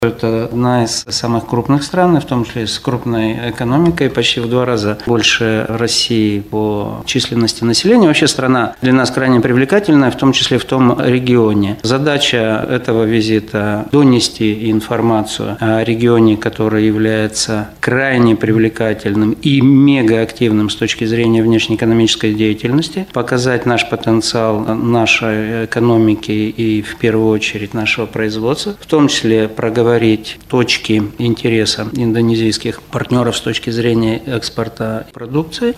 Это одна из самых крупных стран, в том числе с крупной экономикой, почти в 2 раза больше России по численности населения. Вообще страна для нас крайне привлекательная, в том числе в том регионе. Задача этого визита – донести информацию о регионе, который является крайне привлекательным и мегаактивным с точки зрения внешнеэкономической деятельности, показать наш потенциал нашей экономики и в первую очередь нашего производства, в том числе проговорить точки интереса индонезийских партнеров с точки зрения экспорта продукции.